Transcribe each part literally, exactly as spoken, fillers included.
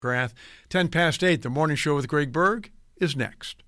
Grath. ten past eight, the morning show with Greg Berg is next.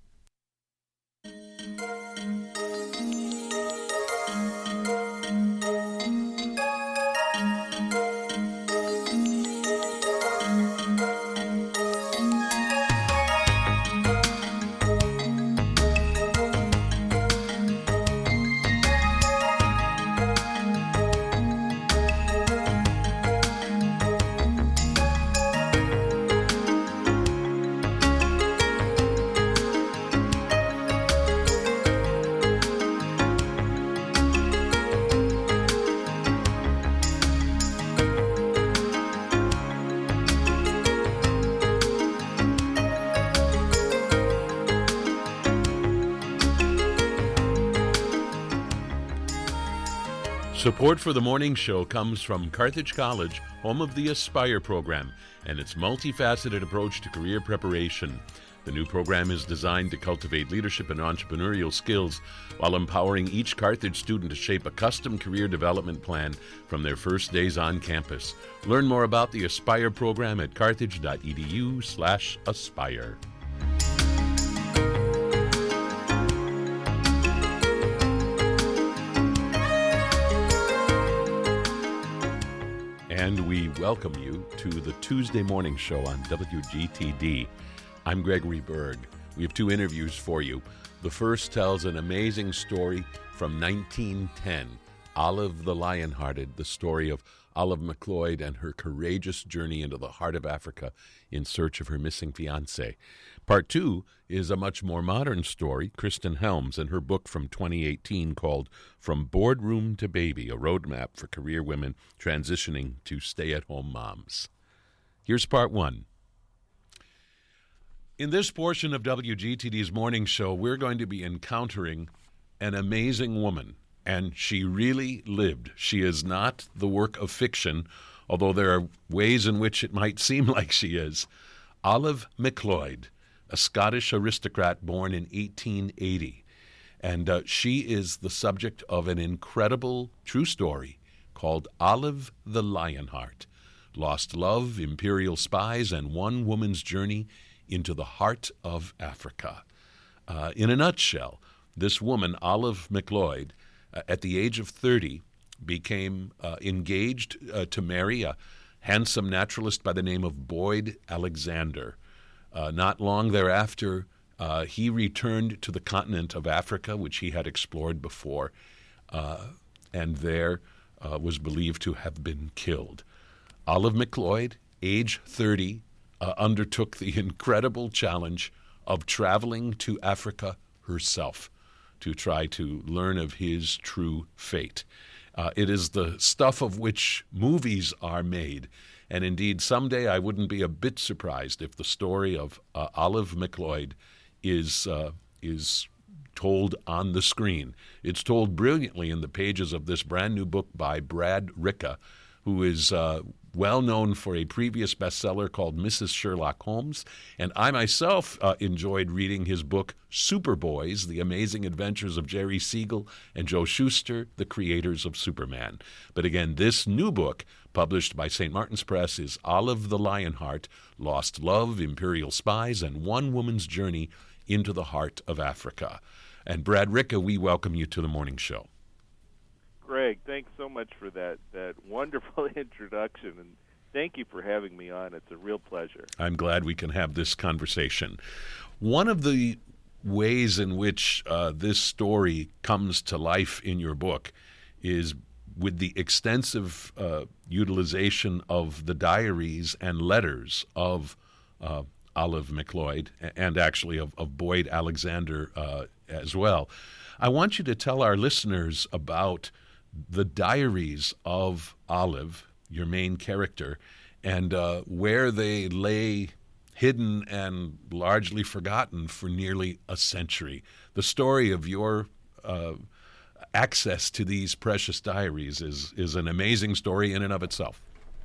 Support for the morning show comes from Carthage College, home of the Aspire program, and its multifaceted approach to career preparation. The new program is designed to cultivate leadership and entrepreneurial skills while empowering each Carthage student to shape a custom career development plan from their first days on campus. Learn more about the Aspire program at carthage.edu slash aspire. And we welcome you to the Tuesday morning show on W G T D. I'm Gregory Berg. We have two interviews for you. The first tells an amazing story from nineteen ten, Olive the Lionhearted, the story of Olive McLeod and her courageous journey into the heart of Africa in search of her missing fiancé. Part two is a much more modern story, Kristen Helms and her book from twenty eighteen called From Boardroom to Baby, a roadmap for career women transitioning to stay-at-home moms. Here's part one. In this portion of W G T D's morning show, we're going to be encountering an amazing woman, and she really lived. She is not the work of fiction, although there are ways in which it might seem like she is. Olive McLeod, a Scottish aristocrat born in eighteen eighty, and uh, she is the subject of an incredible true story called Olive the Lionheart, Lost Love, Imperial Spies, and One Woman's Journey into the Heart of Africa. Uh, in a nutshell, this woman, Olive McLeod, uh, at the age of thirty, became uh, engaged uh, to marry a handsome naturalist by the name of Boyd Alexander. Uh, not long thereafter, uh, he returned to the continent of Africa, which he had explored before, uh, and there uh, was believed to have been killed. Olive McLeod, age thirty, uh, undertook the incredible challenge of traveling to Africa herself to try to learn of his true fate. Uh, it is the stuff of which movies are made. And indeed, someday I wouldn't be a bit surprised if the story of uh, Olive McLeod is uh, is told on the screen. It's told brilliantly in the pages of this brand new book by Brad Ricka, who is uh, well known for a previous bestseller called Missus Sherlock Holmes. And I myself uh, enjoyed reading his book, Superboys, The Amazing Adventures of Jerry Siegel and Joe Shuster, the creators of Superman. But again, this new book, published by Saint Martin's Press, is Olive the Lionheart, Lost Love, Imperial Spies, and One Woman's Journey into the Heart of Africa. And Brad Ricka, we welcome you to the morning show. Greg, thanks so much for that, that wonderful introduction, and thank you for having me on. It's a real pleasure. I'm glad we can have this conversation. One of the ways in which uh, this story comes to life in your book is with the extensive uh, utilization of the diaries and letters of uh, Olive McLeod, and actually of, of Boyd Alexander uh, as well. I want you to tell our listeners about the diaries of Olive, your main character, and uh, where they lay hidden and largely forgotten for nearly a century. The story of your uh, access to these precious diaries is, is an amazing story in and of itself.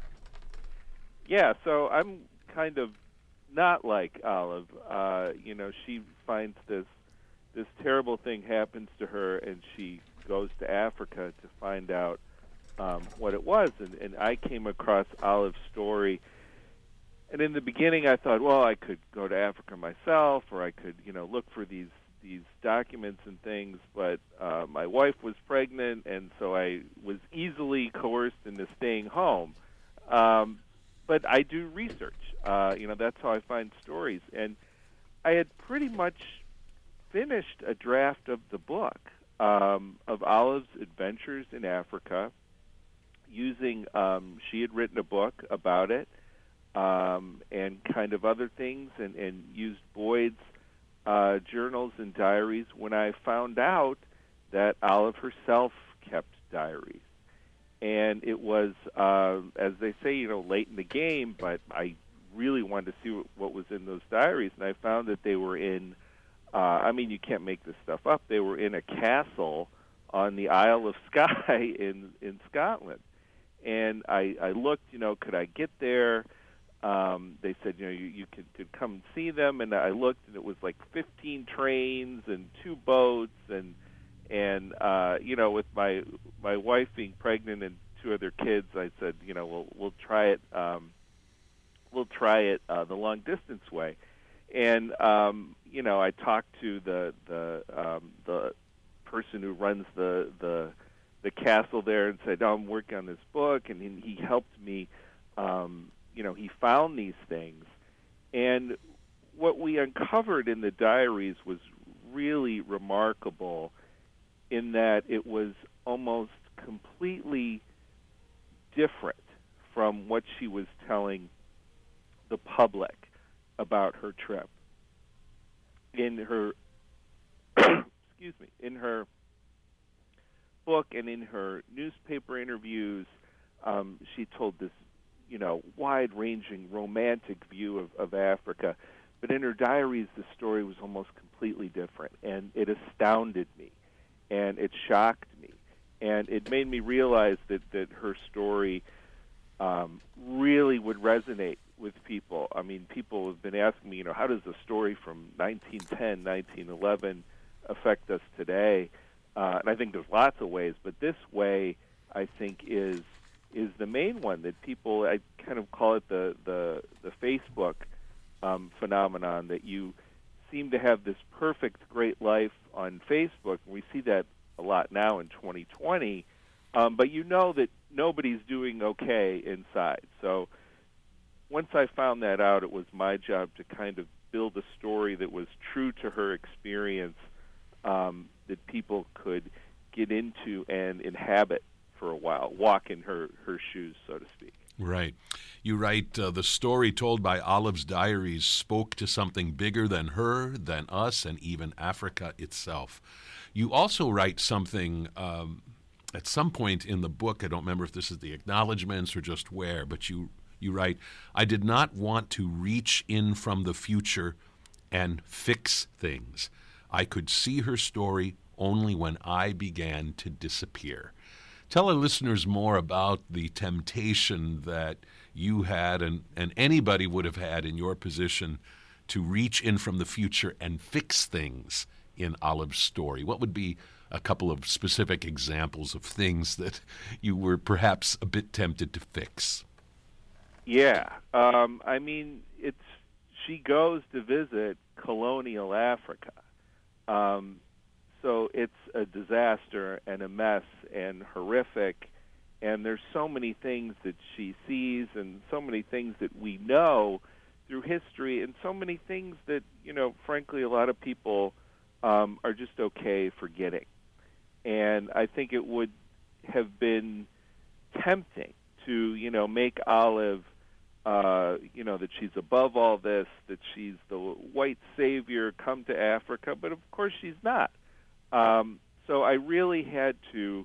Yeah, so I'm kind of not like Olive. Uh, you know, she finds this this terrible thing happens to her, and she goes to Africa to find out um, what it was. And, and I came across Olive's story and in the beginning, I thought, well, I could go to Africa myself, or I could, you know, look for these these documents and things. But uh, my wife was pregnant, and so I was easily coerced into staying home. Um, but I do research. Uh, you know, that's how I find stories. And I had pretty much finished a draft of the book um, of Olive's adventures in Africa. Using, um, she had written a book about it. Um, and kind of other things, and, and used Boyd's uh, journals and diaries when I found out that Olive herself kept diaries. And it was, uh, as they say, you know, late in the game, but I really wanted to see what, what was in those diaries, and I found that they were in, uh, I mean, you can't make this stuff up, they were in a castle on the Isle of Skye in, in Scotland. And I, I looked, you know, could I get there? Um, they said, you know, you, you could, could come and see them, and I looked, and it was like fifteen trains and two boats, and and uh, you know, with my my wife being pregnant and two other kids, I said, you know, we'll we'll try it, um, we'll try it uh, the long distance way, and um, you know, I talked to the the um, the person who runs the the the castle there and said, oh, I'm working on this book, and he, he helped me. Um, You know, he found these things, and what we uncovered in the diaries was really remarkable in that it was almost completely different from what she was telling the public about her trip. In her, excuse me, in her book and in her newspaper interviews, um, she told this you know, wide-ranging, romantic view of, of Africa. But in her diaries, the story was almost completely different, and it astounded me, and it shocked me, and it made me realize that, that her story um, really would resonate with people. I mean, people have been asking me, you know, how does a story from nineteen ten, nineteen eleven affect us today? Uh, and I think there's lots of ways, but this way, I think, is is the main one that people, I kind of call it the, the, the Facebook um, phenomenon, that you seem to have this perfect, great life on Facebook. And we see that a lot now in twenty twenty, um, but you know that nobody's doing okay inside. So once I found that out, it was my job to kind of build a story that was true to her experience, um, that people could get into and inhabit for a while, walk in her, her shoes, so to speak. Right. You write, uh, the story told by Olive's diaries spoke to something bigger than her, than us, and even Africa itself. You also write something um, at some point in the book, I don't remember if this is the acknowledgments or just where, but you, you write, I did not want to reach in from the future and fix things. I could see her story only when I began to disappear. Tell our listeners more about the temptation that you had and, and anybody would have had in your position to reach in from the future and fix things in Olive's story. What would be a couple of specific examples of things that you were perhaps a bit tempted to fix? Yeah. Um, I mean, it's she goes to visit colonial Africa. Um So it's a disaster and a mess and horrific, and there's so many things that she sees and so many things that we know through history and so many things that, you know, frankly, a lot of people um, are just okay forgetting. And I think it would have been tempting to, you know, make Olive, uh, you know, that she's above all this, that she's the white savior, come to Africa, but of course she's not. Um, so I really had to,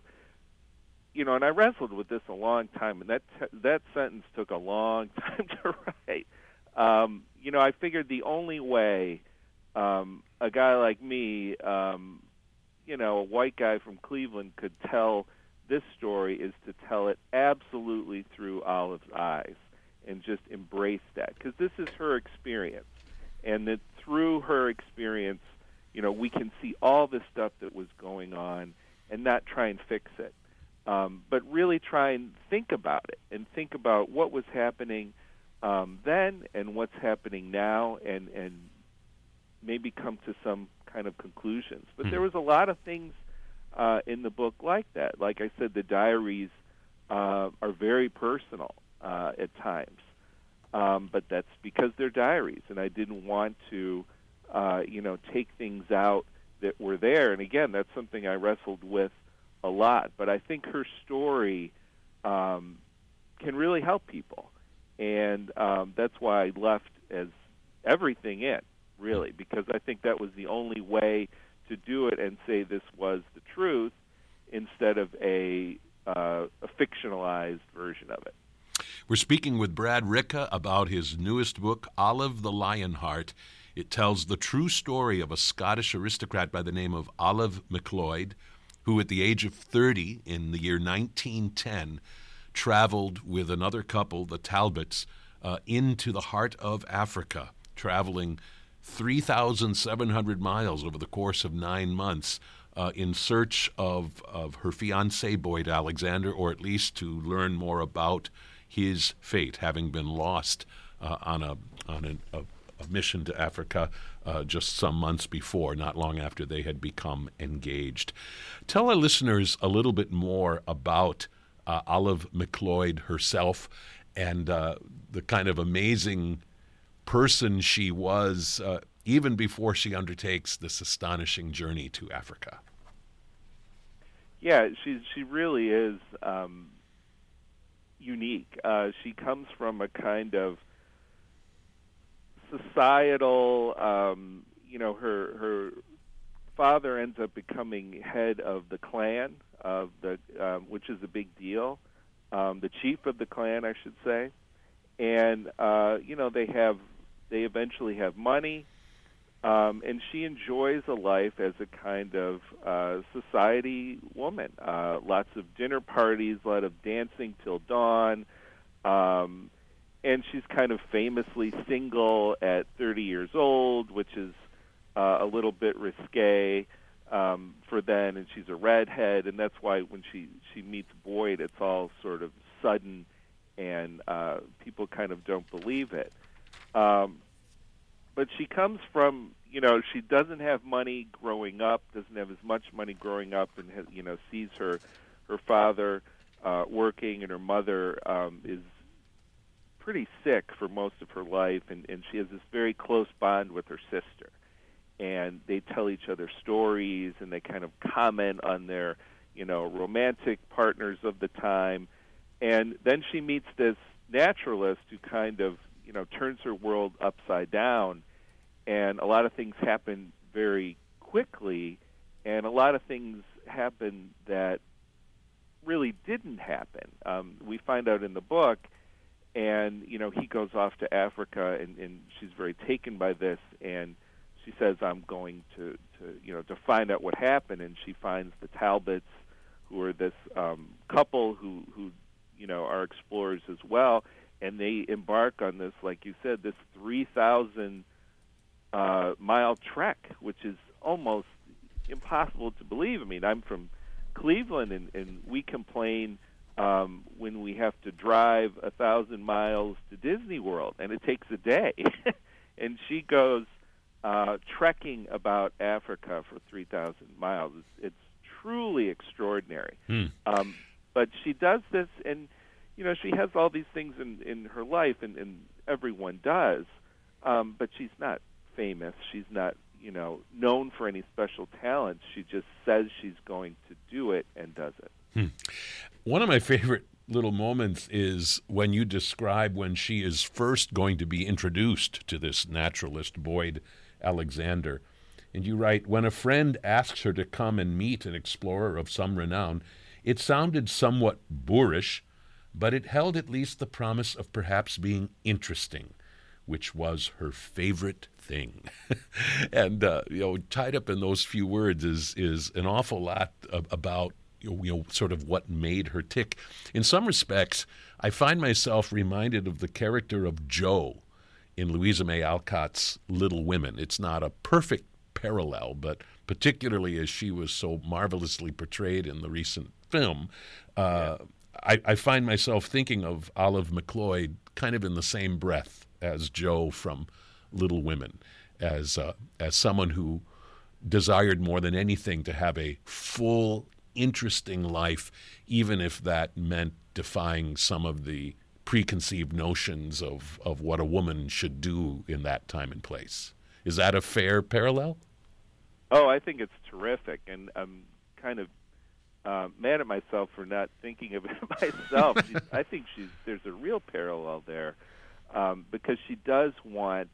you know, and I wrestled with this a long time, and that t- that sentence took a long time to write. Um, you know, I figured the only way um, a guy like me, um, you know, a white guy from Cleveland, could tell this story is to tell it absolutely through Olive's eyes and just embrace that, because this is her experience, and that through her experience, you know, we can see all this stuff that was going on and not try and fix it, um, but really try and think about it and think about what was happening um, then and what's happening now, and and maybe come to some kind of conclusions. But mm-hmm. there was a lot of things uh, in the book like that. Like I said, the diaries uh, are very personal uh, at times, um, but that's because they're diaries, and I didn't want to, uh, you know, take things out that were there. And again, that's something I wrestled with a lot. But I think her story um, can really help people, and um, that's why I left as everything in, really, because I think that was the only way to do it and say this was the truth instead of a, uh, a fictionalized version of it. We're speaking with Brad Ricca about his newest book, Olive the Lionheart. It tells the true story of a Scottish aristocrat by the name of Olive MacLeod, who at the age of thirty in the year nineteen ten traveled with another couple, the Talbots, uh, into the heart of Africa, traveling three thousand seven hundred miles over the course of nine months uh, in search of, of her fiancé, Boyd Alexander, or at least to learn more about his fate, having been lost uh, on a on an, a, a mission to Africa uh, just some months before, not long after they had become engaged. Tell our listeners a little bit more about uh, Olive MacLeod herself and uh, the kind of amazing person she was uh, even before she undertakes this astonishing journey to Africa. Yeah, she she really is um, unique. Uh, she comes from a kind of societal, um, you know, her her father ends up becoming head of the clan of the, um, which is a big deal, um, the chief of the clan, I should say, and uh, you know they have. They eventually have money, um, and she enjoys a life as a kind of uh, society woman. Uh, lots of dinner parties, a lot of dancing till dawn, um, and she's kind of famously single at thirty years old, which is uh, a little bit risque um, for then, and she's a redhead, and that's why when she, she meets Boyd, it's all sort of sudden, and uh, people kind of don't believe it. Um, but she comes from, you know, she doesn't have money growing up, doesn't have as much money growing up, and, has, you know, sees her her father uh, working, and her mother um, is pretty sick for most of her life, and, and she has this very close bond with her sister. And they tell each other stories, and they kind of comment on their, you know, romantic partners of the time. And then she meets this naturalist who kind of, you know, turns her world upside down, and a lot of things happen very quickly, and a lot of things happen that really didn't happen. Um, we find out in the book, and, you know, he goes off to Africa, and, and she's very taken by this, and she says, I'm going to, to, you know, to find out what happened, and she finds the Talbots, who are this um, couple who, who, you know, are explorers as well, and they embark on this, like you said, this three thousand uh, mile trek, which is almost impossible to believe. I mean, I'm from Cleveland, and, and we complain um, when we have to drive a thousand miles to Disney World, and it takes a day. And she goes uh, trekking about Africa for three thousand miles. It's, it's truly extraordinary. Hmm. Um, but she does this, and you know, she has all these things in, in her life, and, and everyone does, um, but she's not famous. She's not, you know, known for any special talents. She just says she's going to do it and does it. Hmm. One of my favorite little moments is when you describe when she is first going to be introduced to this naturalist, Boyd Alexander. And you write, when a friend asks her to come and meet an explorer of some renown, it sounded somewhat boorish, but it held at least the promise of perhaps being interesting, which was her favorite thing. And, uh, you know, tied up in those few words is is an awful lot of, about, you know, sort of what made her tick. In some respects, I find myself reminded of the character of Jo in Louisa May Alcott's Little Women. It's not a perfect parallel, but particularly as she was so marvelously portrayed in the recent film, uh, yeah. I, I find myself thinking of Olive MacLeod kind of in the same breath as Joe from Little Women, as uh, as someone who desired more than anything to have a full, interesting life, even if that meant defying some of the preconceived notions of, of what a woman should do in that time and place. Is that a fair parallel? Oh, I think it's terrific, and I'm kind of uh, mad at myself for not thinking of it myself. She, I think she's there's a real parallel there, um, because she does want,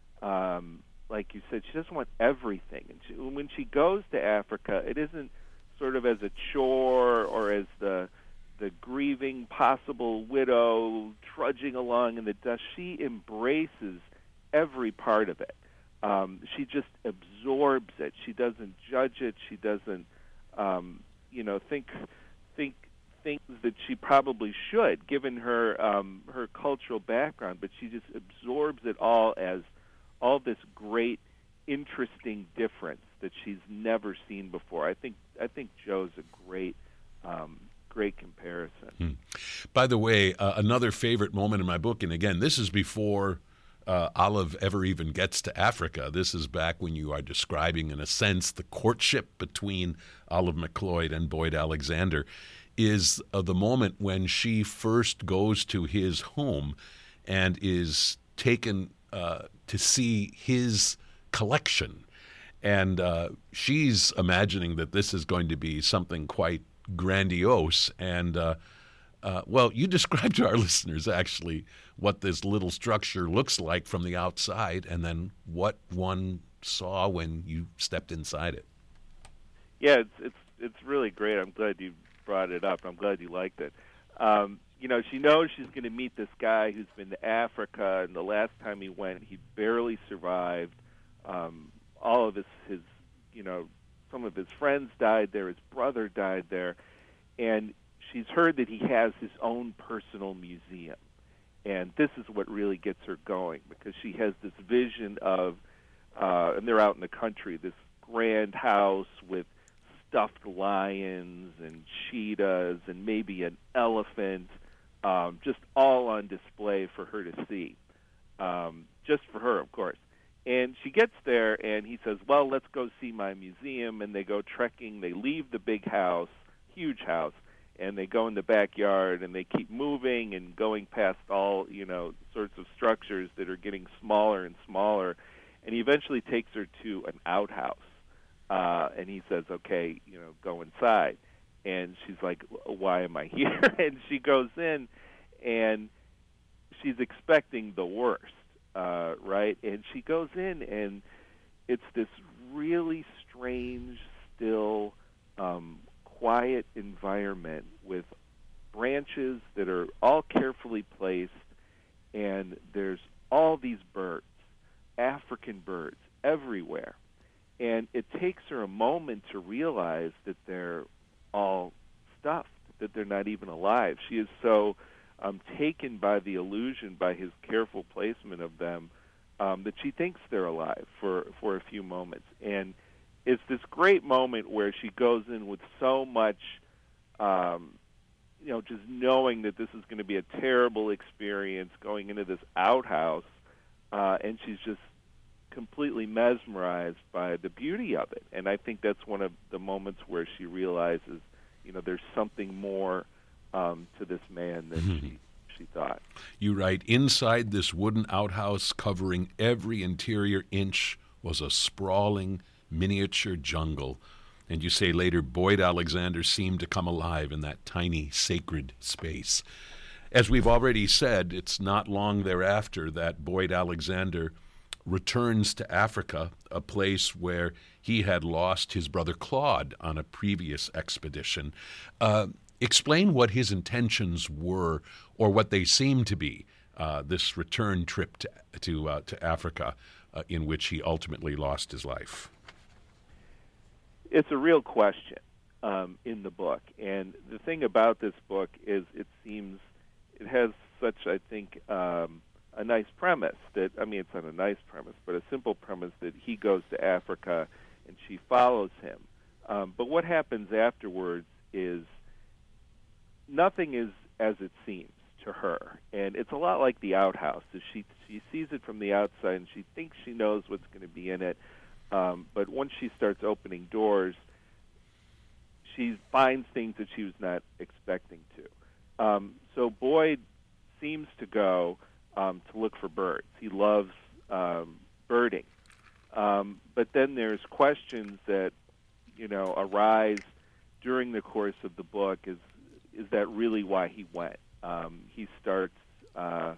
um, like you said, she doesn't want everything. And she, when she goes to Africa, it isn't sort of as a chore or as the the grieving possible widow trudging along in the dust. She embraces every part of it. Um, she just absorbs it. She doesn't judge it. She doesn't, um, you know, think think things that she probably should, given her um, her cultural background. But she just absorbs it all as all this great, interesting difference that she's never seen before. I think I think Joe's a great. Um, Great comparison. Hmm. By the way, uh, another favorite moment in my book, and again, this is before uh, Olive ever even gets to Africa. This is back when you are describing, in a sense, the courtship between Olive McLeod and Boyd Alexander, is uh, the moment when she first goes to his home and is taken uh, to see his collection. And uh, she's imagining that this is going to be something quite grandiose, and uh, uh, well, you described to our listeners actually what this little structure looks like from the outside, and then what one saw when you stepped inside it. Yeah, it's it's it's really great. I'm glad you brought it up. I'm glad you liked it. Um, you know, she knows she's going to meet this guy who's been to Africa, and the last time he went, he barely survived. Um, all of his his you know. Some of his friends died there. His brother died there. And she's heard that he has his own personal museum. And this is what really gets her going, because she has this vision of, uh, and they're out in the country, this grand house with stuffed lions and cheetahs and maybe an elephant, um, just all on display for her to see. Um, just for her, of course. And she gets there, and he says, well, let's go see my museum. And they go trekking. They leave the big house, huge house, and they go in the backyard, and they keep moving and going past all, you know, sorts of structures that are getting smaller and smaller. And he eventually takes her to an outhouse. Uh, and he says, okay, you know, go inside. And she's like, why am I here? And she goes in, and she's expecting the worst. Uh, right? And she goes in, and it's this really strange, still, um, quiet environment with branches that are all carefully placed, and there's all these birds, African birds, everywhere. And it takes her a moment to realize that they're all stuffed, that they're not even alive. She is so Um, taken by the illusion, by his careful placement of them, um, that she thinks they're alive for, for a few moments. And it's this great moment where she goes in with so much, um, you know, just knowing that this is going to be a terrible experience going into this outhouse, uh, and she's just completely mesmerized by the beauty of it. And I think that's one of the moments where she realizes, you know, there's something more Um, to this man than she, she thought. You write, inside this wooden outhouse covering every interior inch was a sprawling miniature jungle. And you say later, Boyd Alexander seemed to come alive in that tiny sacred space. As we've already said, it's not long thereafter that Boyd Alexander returns to Africa, a place where he had lost his brother Claude on a previous expedition. Uh, Explain what his intentions were, or what they seemed to be, uh, this return trip to to, uh, to Africa, uh, in which he ultimately lost his life. It's a real question um, in the book, and the thing about this book is it seems it has such, I think, um, a nice premise. That I mean, it's not a nice premise, but a simple premise that he goes to Africa and she follows him. Um, but what happens afterwards is nothing is as it seems to her. And it's a lot like The Outhouse. She she sees it from the outside, and she thinks she knows what's going to be in it. Um, but once she starts opening doors, she finds things that she was not expecting to. Um, so Boyd seems to go um, to look for birds. He loves um, birding. Um, but then there's questions that, you know, arise during the course of the book. Is is that really why he went? Um, he starts uh,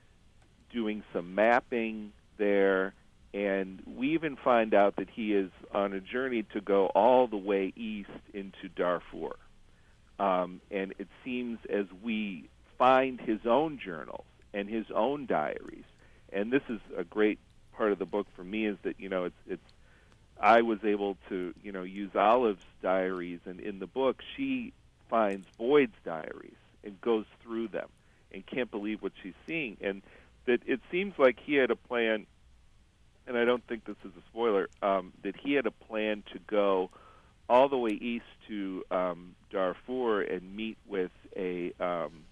doing some mapping there, and we even find out that he is on a journey to go all the way east into Darfur. Um, and it seems as we find his own journals and his own diaries, and this is a great part of the book for me, is that, you know, it's it's I was able to, you know, use Olive's diaries, and in the book she finds Boyd's diaries and goes through them and can't believe what she's seeing. And that it seems like he had a plan, and I don't think this is a spoiler, um, that he had a plan to go all the way east to um, Darfur and meet with a um,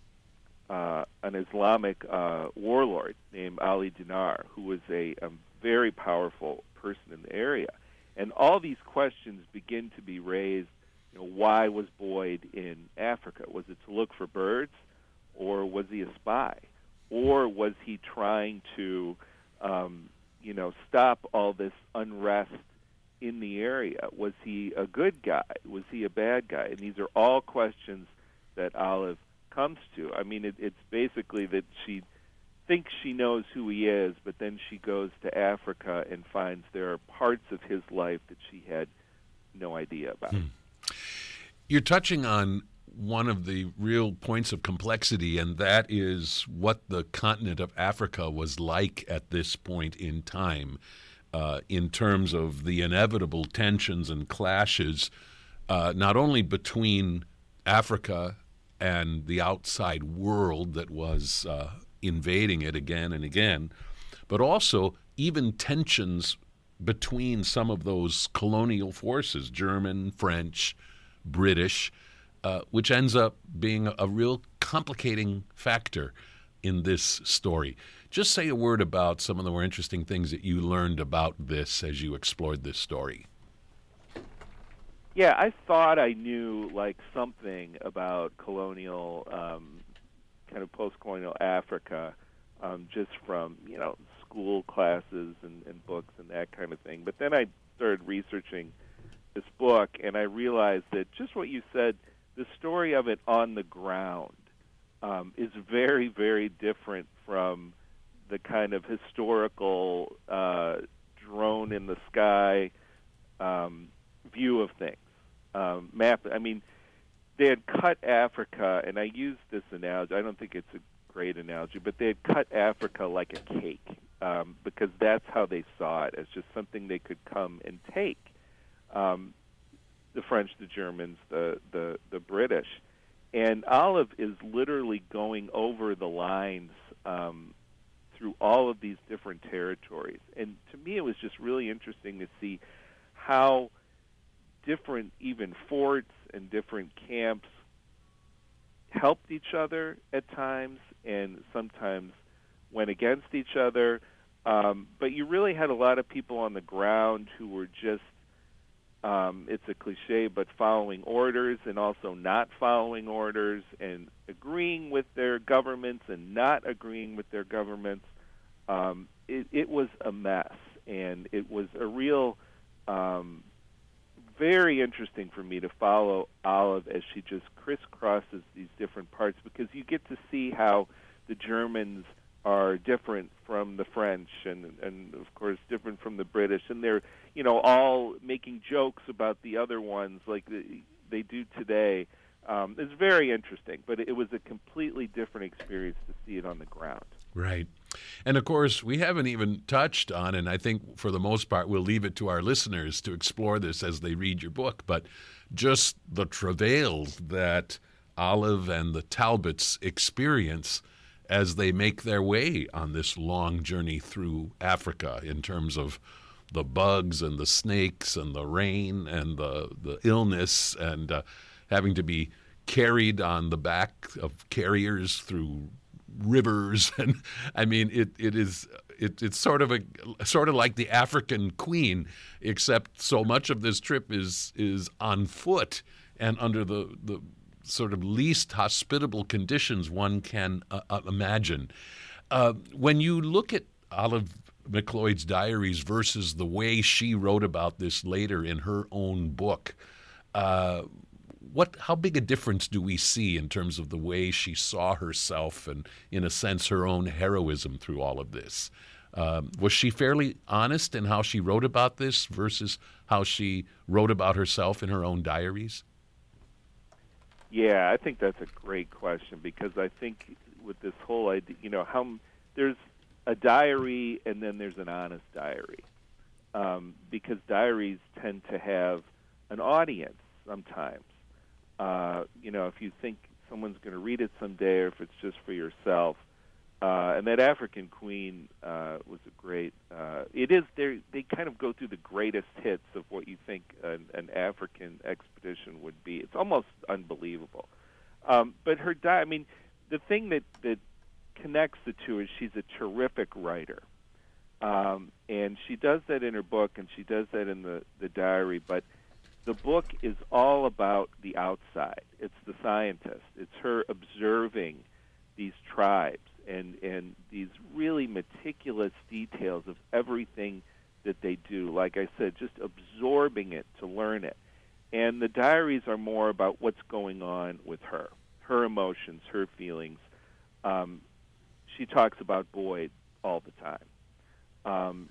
uh, an Islamic uh, warlord named Ali Dinar, who was a, a very powerful person in the area. And all these questions begin to be raised. You know, why was Boyd in Africa? Was it to look for birds, or was he a spy, or was he trying to, um, you know, stop all this unrest in the area? Was he a good guy? Was he a bad guy? And these are all questions that Olive comes to. I mean, it, it's basically that she thinks she knows who he is, but then she goes to Africa and finds there are parts of his life that she had no idea about. Hmm. You're touching on one of the real points of complexity, and that is what the continent of Africa was like at this point in time, uh, in terms of the inevitable tensions and clashes, uh, not only between Africa and the outside world that was uh, invading it again and again, but also even tensions between some of those colonial forces, German, French, British, uh, which ends up being a, a real complicating factor in this story. Just say a word about some of the more interesting things that you learned about this as you explored this story. Yeah, I thought I knew like something about colonial, um, kind of post-colonial Africa, um, just from, you know, school classes and, and books and that kind of thing. But then I started researching this book, and I realized that just what you said, the story of it on the ground um, is very, very different from the kind of historical uh, drone in the sky um, view of things. Um, map. I mean, they had cut Africa, and I use this analogy. I don't think it's a great analogy, but they had cut Africa like a cake, um, because that's how they saw it, as just something they could come and take. Um, the French, the Germans, the, the, the British. And Olive is literally going over the lines um, through all of these different territories. And to me, it was just really interesting to see how different even forts and different camps helped each other at times and sometimes went against each other. Um, but you really had a lot of people on the ground who were just, um, it's a cliche, but following orders and also not following orders and agreeing with their governments and not agreeing with their governments. Um, it, it was a mess, and it was a real, um, very interesting for me to follow Olive as she just crisscrosses these different parts, because you get to see how the Germans are different from the French and, and of course, different from the British. And they're, you know, all making jokes about the other ones like they do today. Um, it's very interesting, but it was a completely different experience to see it on the ground. Right. And, of course, we haven't even touched on, and I think for the most part we'll leave it to our listeners to explore this as they read your book, but just the travails that Olive and the Talbots experience as they make their way on this long journey through Africa, in terms of the bugs and the snakes and the rain and the, the illness and uh, having to be carried on the back of carriers through rivers, and I mean, it it is it, it's sort of a sort of like the African Queen, except so much of this trip is is on foot and under the the sort of least hospitable conditions one can uh, uh, imagine. Uh, when you look at Olive McLeod's diaries versus the way she wrote about this later in her own book, uh, what how big a difference do we see in terms of the way she saw herself and, in a sense, her own heroism through all of this? Um, was she fairly honest in how she wrote about this versus how she wrote about herself in her own diaries? Yeah, I think that's a great question, because I think with this whole idea, you know, how there's a diary and then there's an honest diary, um, because diaries tend to have an audience sometimes. Uh, you know, if you think someone's going to read it someday, or if it's just for yourself. Uh, and that African Queen uh, was a great. Uh, it is they they kind of go through the greatest hits of what you think an, an African expedition would be. It's almost unbelievable. Um, but her di- I mean, the thing that that connects the two is she's a terrific writer, um, and she does that in her book, and she does that in the the diary. But the book is all about the outside. It's the scientist. It's her observing these tribes and, and these really meticulous details of everything that they do. Like I said, just absorbing it to learn it. And the diaries are more about what's going on with her, her emotions, her feelings. Um, she talks about Boyd all the time. Um,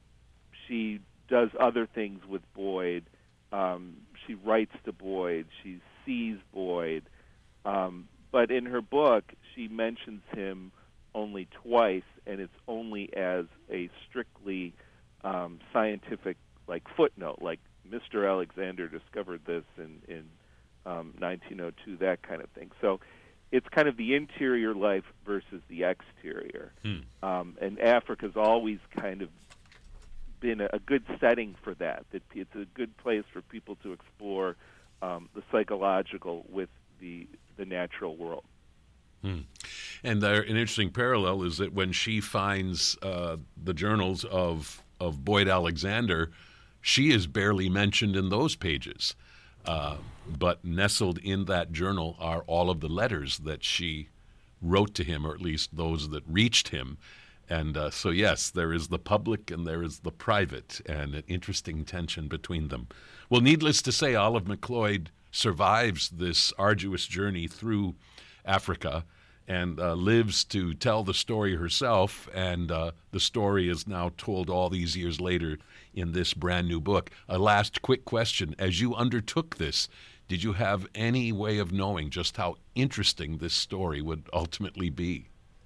she does other things with Boyd. Um, she writes to Boyd. She sees Boyd. Um, but in her book, she mentions him only twice, and it's only as a strictly um, scientific, like, footnote, like Mister Alexander discovered this in, in um, nineteen oh two, that kind of thing. So it's kind of the interior life versus the exterior. Hmm. Um, and Africa's always kind of been a, a good setting for that, that it's a good place for people to explore um, the psychological with the the natural world. Hmm. And there, an interesting parallel is that when she finds uh, the journals of, of Boyd Alexander, she is barely mentioned in those pages. Uh, but nestled in that journal are all of the letters that she wrote to him, or at least those that reached him. And uh, so, yes, there is the public and there is the private, and an interesting tension between them. Well, needless to say, Olive McLeod survives this arduous journey through Africa and uh, lives to tell the story herself, and uh, the story is now told all these years later in this brand new book. A last quick question. As you undertook this, did you have any way of knowing just how interesting this story would ultimately be?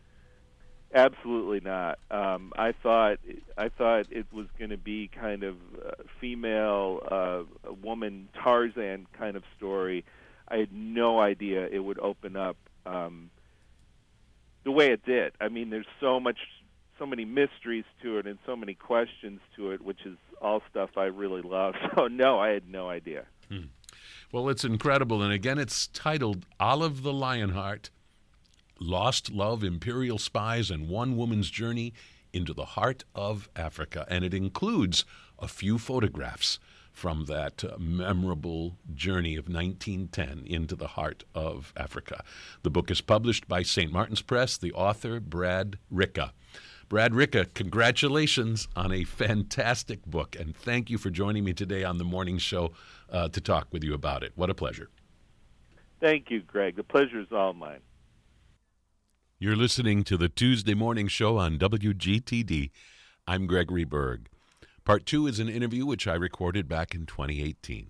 Absolutely not. Um, I thought I thought it was going to be kind of a female, uh, a woman Tarzan kind of story. I had no idea it would open up um, the way it did. I mean, there's so much, so many mysteries to it, and so many questions to it, which is all stuff I really love. So no, I had no idea. Hmm. Well, it's incredible, and again, it's titled Olive the Lionheart: Lost Love, Imperial Spies, and One Woman's Journey into the Heart of Africa. And it includes a few photographs from that uh, memorable journey of nineteen ten into the heart of Africa. The book is published by Saint Martin's Press, the author, Brad Ricca. Brad Ricca, congratulations on a fantastic book, and thank you for joining me today on the morning show uh, to talk with you about it. What a pleasure. Thank you, Greg. The pleasure is all mine. You're listening to the Tuesday Morning Show on W G T D. I'm Gregory Berg. Part two is an interview which I recorded back in twenty eighteen.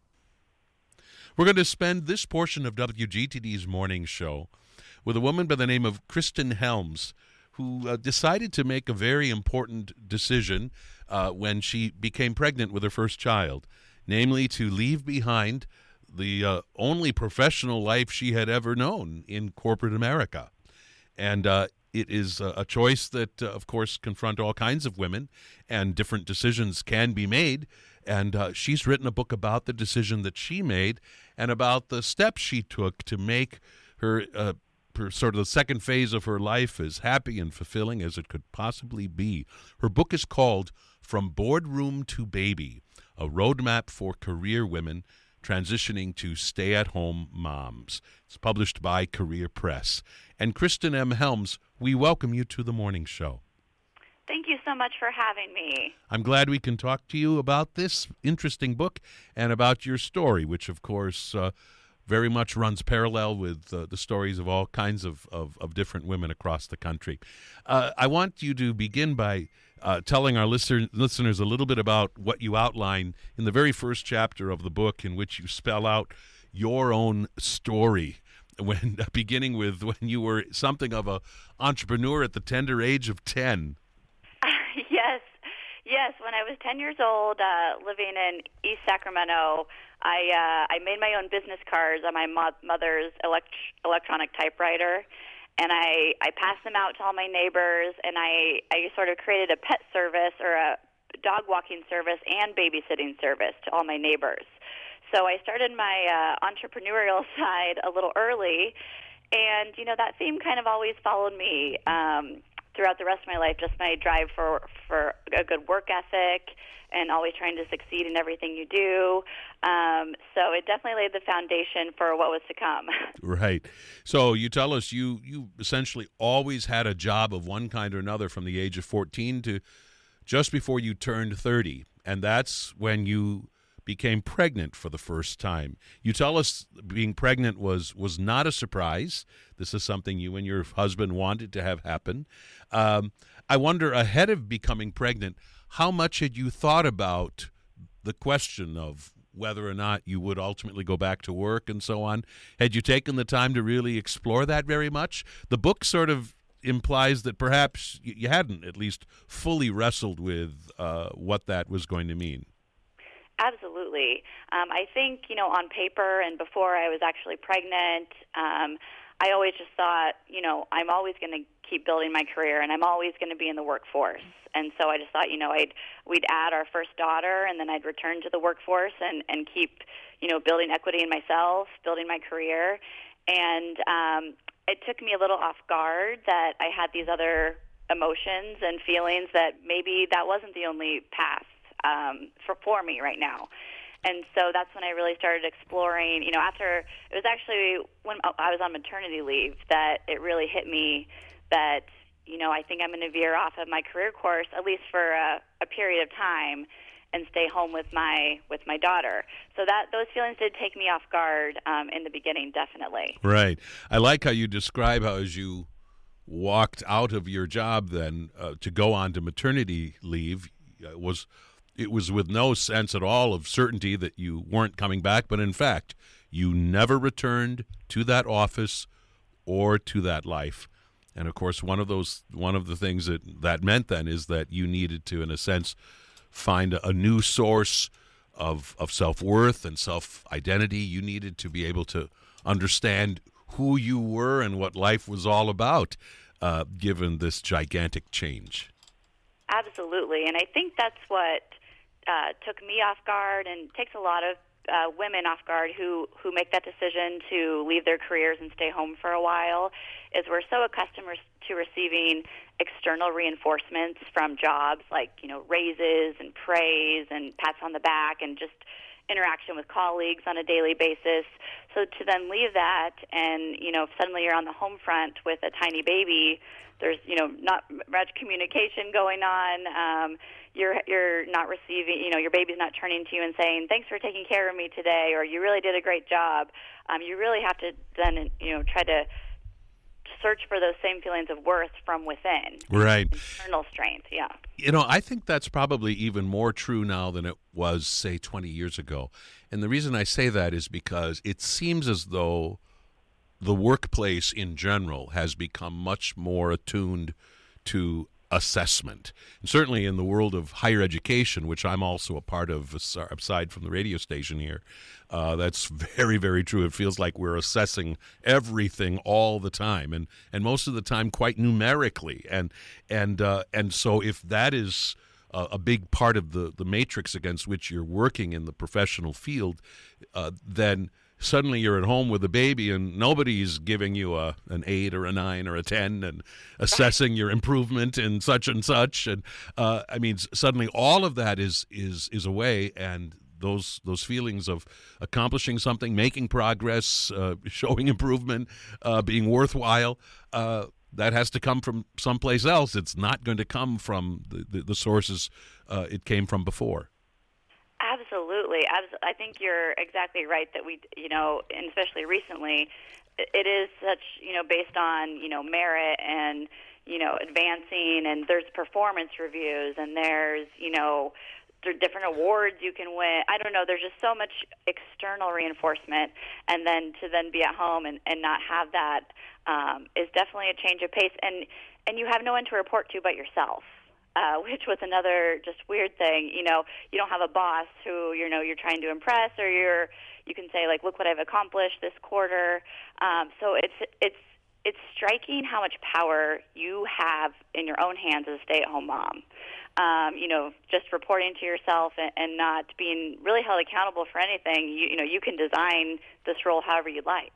We're going to spend this portion of W G T D's morning show with a woman by the name of Kristen Helms, who uh, decided to make a very important decision uh, when she became pregnant with her first child, namely to leave behind the uh, only professional life she had ever known in corporate America. And uh, it is a choice that, uh, of course, confront all kinds of women, and different decisions can be made. And uh, she's written a book about the decision that she made and about the steps she took to make her uh, her, sort of the second phase of her life as happy and fulfilling as it could possibly be. Her book is called From Boardroom to Baby, a roadmap for career women transitioning to stay-at-home moms. It's published by Career Press. And Kristen M. Helms, we welcome you to the morning show. Thank you so much for having me. I'm glad we can talk to you about this interesting book and about your story, which, of course, uh, very much runs parallel with uh, the stories of all kinds of, of, of different women across the country. Uh, I want you to begin by uh, telling our listener, listeners a little bit about what you outline in the very first chapter of the book, in which you spell out your own story, when beginning with when you were something of a entrepreneur at the tender age of ten. Yes, yes. When I was ten years old, uh, living in East Sacramento, I uh, I made my own business cards on my mo- mother's elect- electronic typewriter, and I, I passed them out to all my neighbors, and I, I sort of created a pet service or a dog walking service and babysitting service to all my neighbors. So I started my uh, entrepreneurial side a little early, and, you know, that theme kind of always followed me um, throughout the rest of my life, just my drive for, for a good work ethic and always trying to succeed in everything you do. Um, so it definitely laid the foundation for what was to come. Right. So you tell us you, you essentially always had a job of one kind or another from the age of fourteen to just before you turned thirty, and that's when you became pregnant for the first time. You tell us being pregnant was was not a surprise. This is something you and your husband wanted to have happen. Um, I wonder, ahead of becoming pregnant, how much had you thought about the question of whether or not you would ultimately go back to work and so on? Had you taken the time to really explore that very much? The book sort of implies that perhaps you hadn't at least fully wrestled with uh, what that was going to mean. Absolutely. Um, I think, you know, on paper and before I was actually pregnant, um, I always just thought, you know, I'm always going to keep building my career and I'm always going to be in the workforce. And so I just thought, you know, I'd we'd add our first daughter and then I'd return to the workforce and, and keep, you know, building equity in myself, building my career. And um, it took me a little off guard that I had these other emotions and feelings that maybe that wasn't the only path Um, for, for me right now. And so that's when I really started exploring, you know, after, it was actually when I was on maternity leave that it really hit me that, you know, I think I'm going to veer off of my career course, at least for a, a period of time, and stay home with my with my daughter. So that those feelings did take me off guard um, in the beginning, definitely. Right. I like how you describe how as you walked out of your job then uh, to go on to maternity leave, uh, was it was with no sense at all of certainty that you weren't coming back, but in fact, you never returned to that office or to that life. And of course, one of those one of the things that that meant then is that you needed to, in a sense, find a, a new source of of self-worth and self-identity. You needed to be able to understand who you were and what life was all about, uh, given this gigantic change. Absolutely, and I think that's what uh, took me off guard and takes a lot of uh, women off guard who, who make that decision to leave their careers and stay home for a while, is we're so accustomed to receiving external reinforcements from jobs like, you know, raises and praise and pats on the back and just interaction with colleagues on a daily basis. So to then leave that and, you know, suddenly you're on the home front with a tiny baby, there's, you know, not much communication going on. Um, you're you're not receiving, you know, your baby's not turning to you and saying, thanks for taking care of me today, or you really did a great job. Um, you really have to then, you know, try to search for those same feelings of worth from within. Right. Internal strength, yeah. You know, I think that's probably even more true now than it was, say, twenty years ago. And the reason I say that is because it seems as though the workplace in general has become much more attuned to assessment. And certainly in the world of higher education, which I'm also a part of, aside from the radio station here, uh, that's very, very true. It feels like we're assessing everything all the time, and, and most of the time quite numerically. And and uh, and so if that is a, a big part of the, the matrix against which you're working in the professional field, uh, then suddenly you're at home with a baby and nobody's giving you a an eight or a nine or a ten and assessing your improvement in such and such. And uh, I mean, suddenly all of that is is is away, and those those feelings of accomplishing something, making progress, uh, showing improvement, uh, being worthwhile, uh, that has to come from someplace else. It's not going to come from the, the, the sources uh, it came from before. Absolutely. I think you're exactly right that we, you know, and especially recently, it is such, you know, based on, you know, merit and, you know, advancing, and there's performance reviews, and there's, you know, there are different awards you can win. I don't know. There's just so much external reinforcement, and then to then be at home and, and not have that um, is definitely a change of pace. And, and you have no one to report to but yourself, uh, which was another just weird thing. You know, you don't have a boss who, you know, you're trying to impress, or you're you can say, like, look what I've accomplished this quarter. Um, so it's it's it's striking how much power you have in your own hands as a stay-at-home mom. Um, you know, just reporting to yourself and, and not being really held accountable for anything. You, you know, you can design this role however you like.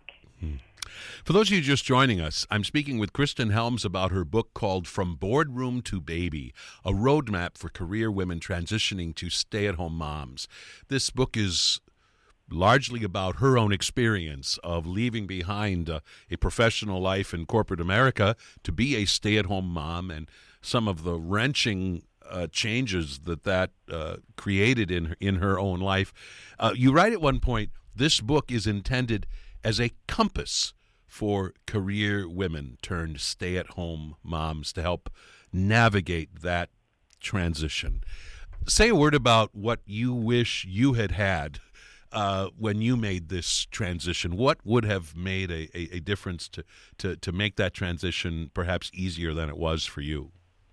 For those of you just joining us, I'm speaking with Kristen Helms about her book called From Boardroom to Baby, a roadmap for career women transitioning to stay-at-home moms. This book is largely about her own experience of leaving behind uh, a professional life in corporate America to be a stay-at-home mom, and some of the wrenching uh, changes that that uh, created in her, in her own life. Uh, you write at one point, this book is intended as a compass for career women turned stay-at-home moms to help navigate that transition. Say a word about what you wish you had had uh, when you made this transition. What would have made a, a, a difference to, to, to make that transition perhaps easier than it was for you?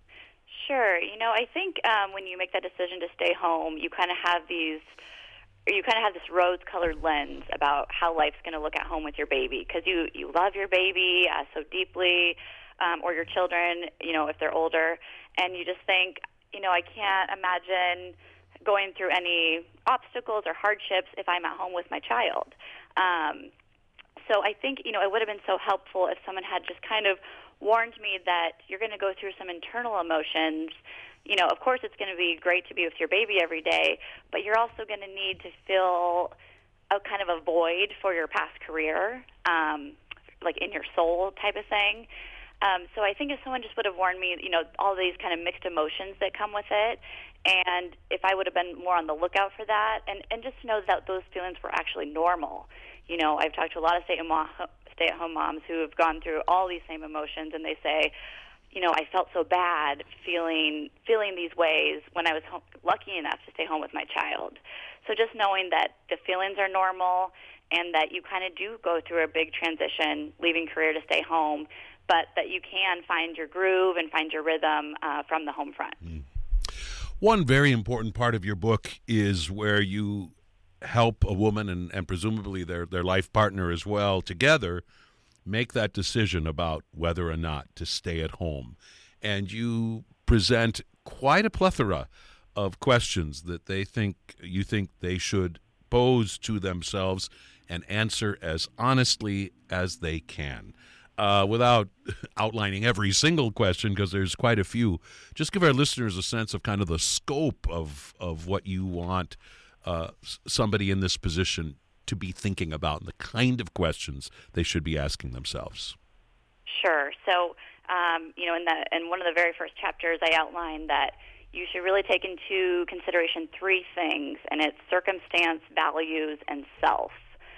Sure. You know, I think um, when you make that decision to stay home, you kind of have these you kind of have this rose-colored lens about how life's going to look at home with your baby, because you, you love your baby uh, so deeply, um, or your children, you know, if they're older, and you just think, you know, I can't imagine going through any obstacles or hardships if I'm at home with my child. Um, so I think, you know, it would have been so helpful if someone had just kind of warned me that you're going to go through some internal emotions. You know, of course, it's going to be great to be with your baby every day, but you're also going to need to fill a kind of a void for your past career, um, like in your soul type of thing. Um, so I think if someone just would have warned me, you know, all these kind of mixed emotions that come with it, and if I would have been more on the lookout for that, and, and just know that those feelings were actually normal. You know, I've talked to a lot of stay-at-home moms who have gone through all these same emotions, and they say, you know, I felt so bad feeling feeling these ways when I was home, lucky enough to stay home with my child. So just knowing that the feelings are normal and that you kind of do go through a big transition, leaving career to stay home, but that you can find your groove and find your rhythm uh, from the home front. Mm. One very important part of your book is where you help a woman and, and presumably their, their life partner as well together make that decision about whether or not to stay at home. And you present quite a plethora of questions that they think you think they should pose to themselves and answer as honestly as they can. Uh, without outlining every single question, because there's quite a few, just give our listeners a sense of kind of the scope of, of what you want uh, somebody in this position to be thinking about and the kind of questions they should be asking themselves. Sure. So, um, you know, in, the, in one of the very first chapters, I outlined that you should really take into consideration three things, and it's circumstance, values, and self.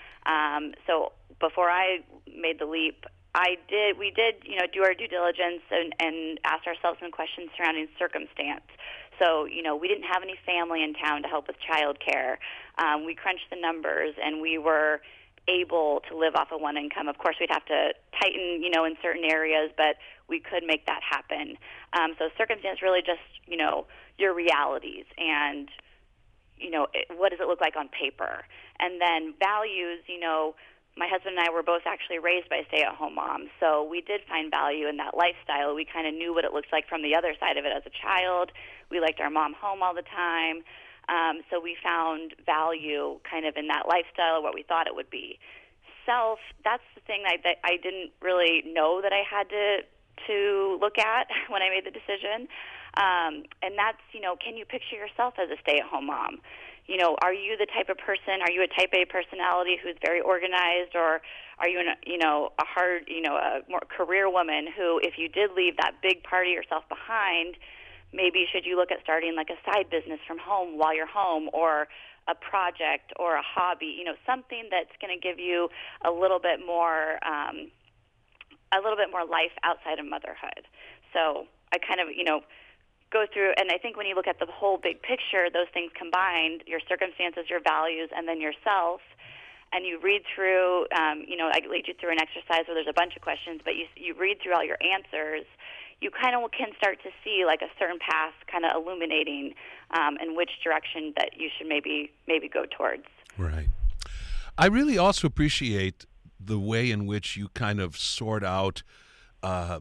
Um, so before I made the leap, I did. We did, you know, do our due diligence and, and asked ourselves some questions surrounding circumstance. So, you know, we didn't have any family in town to help with childcare. Um, we crunched the numbers, and we were able to live off of one income. Of course, we'd have to tighten, you know, in certain areas, but we could make that happen. Um, so, circumstance really just, you know, your realities and, you know, it, what does it look like on paper? And then values, you know. My husband and I were both actually raised by stay-at-home moms, so we did find value in that lifestyle. We kind of knew what it looked like from the other side of it as a child. We liked our mom home all the time. Um, so we found value kind of in that lifestyle, or what we thought it would be. Self, that's the thing that, that I didn't really know that I had to to look at when I made the decision. Um, and that's, you know, can you picture yourself as a stay-at-home mom? You know, are you the type of person, are you a type A personality who's very organized, or are you, an, you know, a hard, you know, a more career woman who, if you did leave that big part of yourself behind, maybe should you look at starting like a side business from home while you're home, or a project or a hobby, you know, something that's going to give you a little bit more, um, a little bit more life outside of motherhood. So I kind of, you know, go through, and I think when you look at the whole big picture, those things combined, your circumstances, your values, and then yourself, and you read through, um, you know, I lead you through an exercise where there's a bunch of questions, but you you read through all your answers, you kind of can start to see like a certain path kind of illuminating um, in which direction that you should maybe maybe go towards. Right. I really also appreciate the way in which you kind of sort out uh,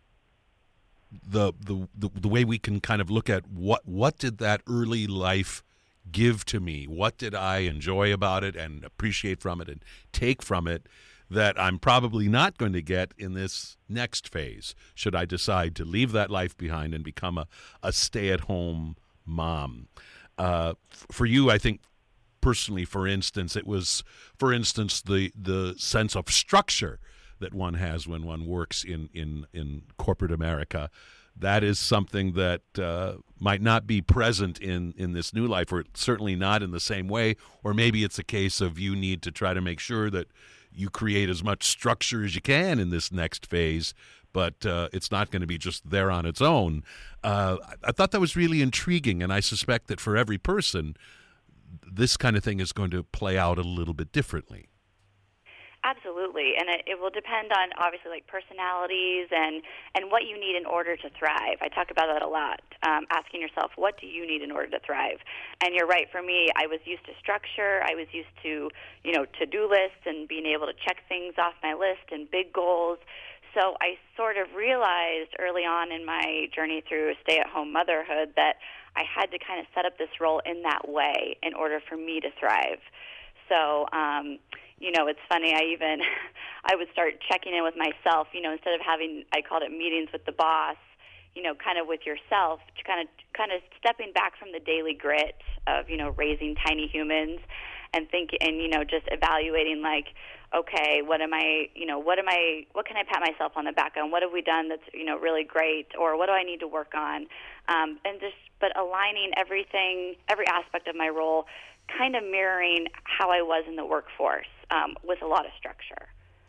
the, the the the way we can kind of look at what what did that early life give to me? What did I enjoy about it and appreciate from it and take from it that I'm probably not going to get in this next phase, should I decide to leave that life behind and become a, a stay-at-home mom. Uh, f- for you, I think, personally, for instance, it was, for instance, the the sense of structure that one has when one works in, in, in corporate America. That is something that uh, might not be present in, in this new life, or certainly not in the same way, or maybe it's a case of you need to try to make sure that you create as much structure as you can in this next phase, but uh, it's not going to be just there on its own. Uh, I, I thought that was really intriguing, and I suspect that for every person, this kind of thing is going to play out a little bit differently. Absolutely, and it, it will depend on, obviously, like personalities and, and what you need in order to thrive. I talk about that a lot, um, asking yourself, what do you need in order to thrive? And you're right, for me, I was used to structure. I was used to, you know, to-do lists and being able to check things off my list and big goals. So I sort of realized early on in my journey through stay-at-home motherhood that I had to kind of set up this role in that way in order for me to thrive. So, um, you know, it's funny, I even, I would start checking in with myself, you know, instead of having, I called it meetings with the boss, you know, kind of with yourself, to kind of, kind of stepping back from the daily grit of, you know, raising tiny humans and think, and, you know, just evaluating like, okay, what am I, you know, what am I, what can I pat myself on the back on? What have we done that's, you know, really great? Or what do I need to work on? Um, and just, but aligning everything, every aspect of my role, kind of mirroring how I was in the workforce um, with a lot of structure.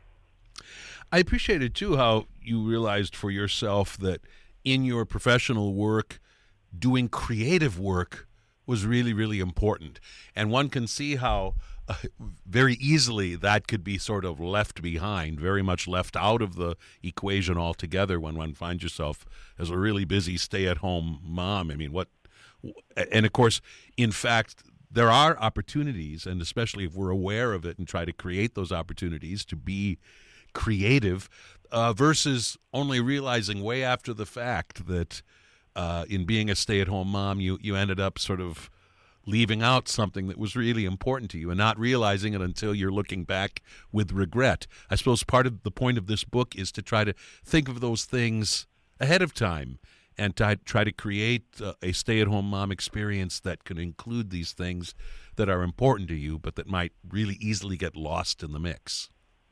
I appreciated, too, how you realized for yourself that in your professional work, doing creative work was really, really important. And one can see how uh, very easily that could be sort of left behind, very much left out of the equation altogether when one finds yourself as a really busy stay-at-home mom. I mean, what... And, of course, in fact, there are opportunities, and especially if we're aware of it and try to create those opportunities to be creative, uh, versus only realizing way after the fact that uh, in being a stay-at-home mom, you, you ended up sort of leaving out something that was really important to you and not realizing it until you're looking back with regret. I suppose part of the point of this book is to try to think of those things ahead of time and to try to create uh, a stay-at-home mom experience that can include these things that are important to you, but that might really easily get lost in the mix.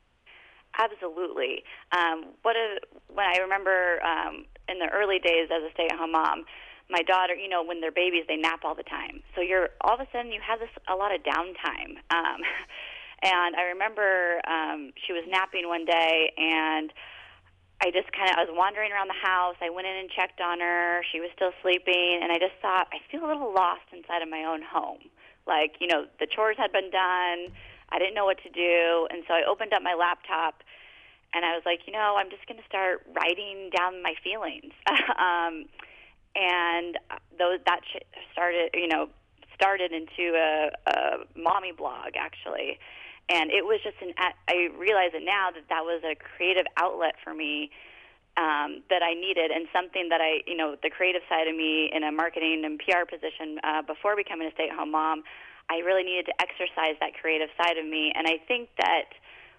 Absolutely. Um, what a, when I remember um, in the early days as a stay-at-home mom, my daughter, you know, when they're babies, they nap all the time. So you're all of a sudden you have this a lot of downtime. Um, and I remember um, she was napping one day, and I just kind of, I was wandering around the house. I went in and checked on her. She was still sleeping, and I just thought, I feel a little lost inside of my own home. Like, you know, the chores had been done. I didn't know what to do, and so I opened up my laptop, and I was like, you know, I'm just going to start writing down my feelings. um, and those that started, you know, started into a, a mommy blog, actually. And it was just an, I realize it now that that was a creative outlet for me um, that I needed, and something that I, you know, the creative side of me in a marketing and P R position uh, before becoming a stay-at-home mom, I really needed to exercise that creative side of me. And I think that,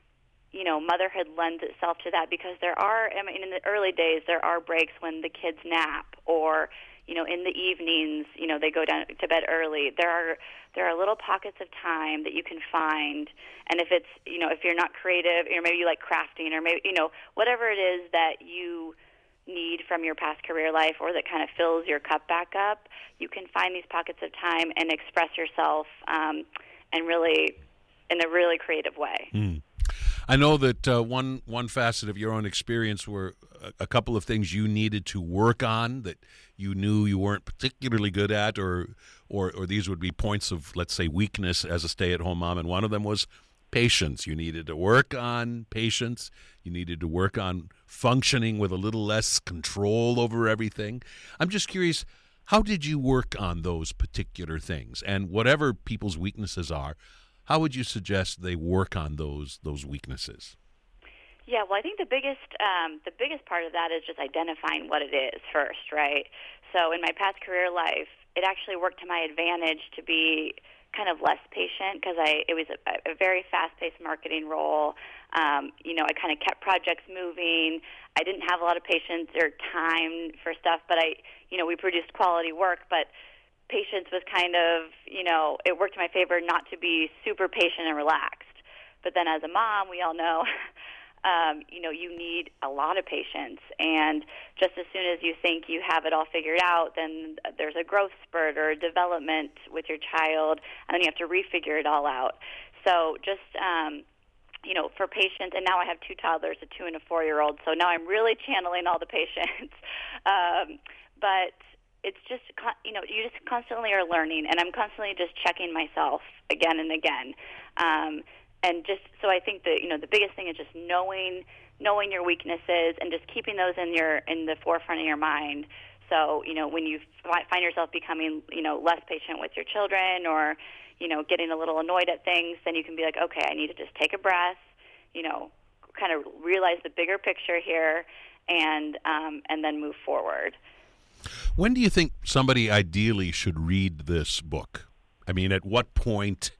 you know, motherhood lends itself to that, because there are, I mean, in the early days, there are breaks when the kids nap, or, you know, in the evenings, you know, they go down to bed early. There are there are little pockets of time that you can find, and if it's, you know, if you're not creative, or maybe you like crafting, or maybe, you know, whatever it is that you need from your past career life, or that kind of fills your cup back up, you can find these pockets of time and express yourself, um, and really, in a really creative way. Mm. I know that uh, one one facet of your own experience were a, a couple of things you needed to work on that you knew you weren't particularly good at, or, or or these would be points of, let's say, weakness as a stay-at-home mom, and one of them was patience. You needed to work on patience. You needed to work on functioning with a little less control over everything. I'm just curious, how did you work on those particular things? And whatever people's weaknesses are, how would you suggest they work on those those weaknesses? Yeah, well, I think the biggest um, the biggest part of that is just identifying what it is first, right? So in my past career life, it actually worked to my advantage to be kind of less patient, because I it was a, a very fast-paced marketing role. Um, you know, I kind of kept projects moving. I didn't have a lot of patience or time for stuff, but I, you know, we produced quality work, but patience was kind of, you know, it worked in my favor not to be super patient and relaxed. But then as a mom, we all know, um, you know, you need a lot of patience. And just as soon as you think you have it all figured out, then there's a growth spurt or a development with your child, and then you have to refigure it all out. So just, um, you know, for patience, and now I have two toddlers, a two and a four-year-old, so now I'm really channeling all the patience. um, but it's just, you know, you just constantly are learning, and I'm constantly just checking myself again and again. Um, and just, so I think that, you know, the biggest thing is just knowing, knowing your weaknesses and just keeping those in your, in the forefront of your mind. So, you know, when you find yourself becoming, you know, less patient with your children, or, you know, getting a little annoyed at things, then you can be like, okay, I need to just take a breath, you know, kind of realize the bigger picture here, and um, and then move forward. When do you think somebody ideally should read this book? I mean, at what point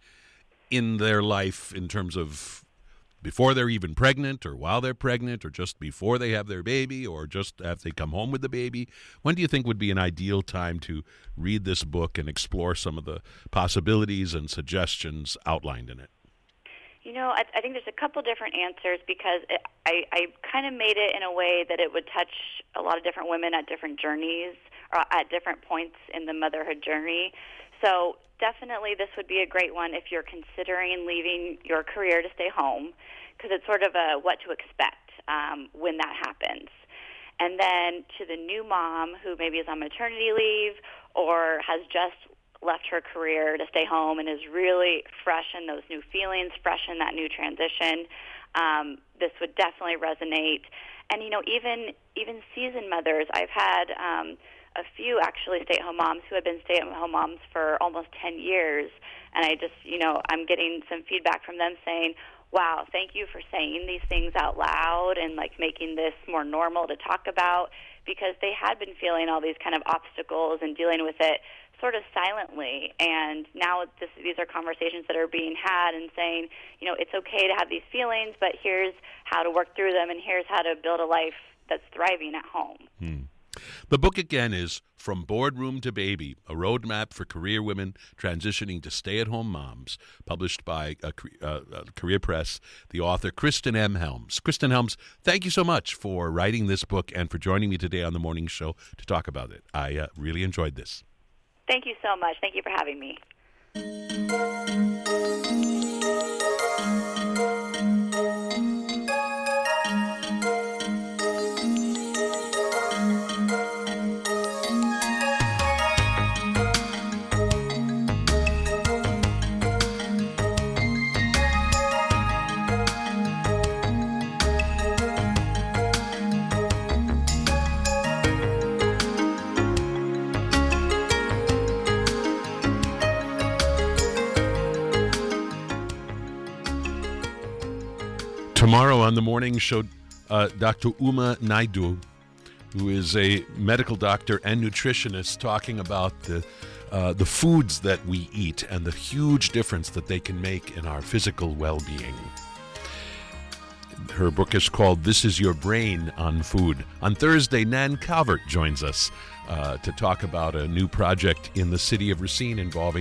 in their life, in terms of before they're even pregnant, or while they're pregnant, or just before they have their baby, or just after they come home with the baby, when do you think would be an ideal time to read this book and explore some of the possibilities and suggestions outlined in it? You know, I, I think there's a couple different answers, because it, I, I kind of made it in a way that it would touch a lot of different women at different journeys, or at different points in the motherhood journey. So definitely this would be a great one if you're considering leaving your career to stay home, because it's sort of a what to expect um, when that happens. And then to the new mom who maybe is on maternity leave, or has just left her career to stay home and is really fresh in those new feelings, fresh in that new transition, um, this would definitely resonate. And, you know, even even seasoned mothers, I've had um, a few actually stay-at-home moms who have been stay-at-home moms for almost ten years, and I just, you know, I'm getting some feedback from them saying, wow, thank you for saying these things out loud and, like, making this more normal to talk about, because they had been feeling all these kind of obstacles and dealing with it sort of silently, and now this, these are conversations that are being had, and saying, you know, it's okay to have these feelings, but here's how to work through them, and here's how to build a life that's thriving at home. Hmm. The book, again, is From Boardroom to Baby, a roadmap for career women transitioning to stay-at-home moms, published by uh, uh, Career Press, the author Kristen M. Helms. Kristen Helms, thank you so much for writing this book and for joining me today on the morning show to talk about it. I uh, really enjoyed this. Thank you so much. Thank you for having me. Tomorrow on the morning show, uh, Doctor Uma Naidu, who is a medical doctor and nutritionist, talking about the uh, the foods that we eat and the huge difference that they can make in our physical well-being. Her book is called This Is Your Brain on Food. On Thursday, Nan Calvert joins us uh, to talk about a new project in the city of Racine involving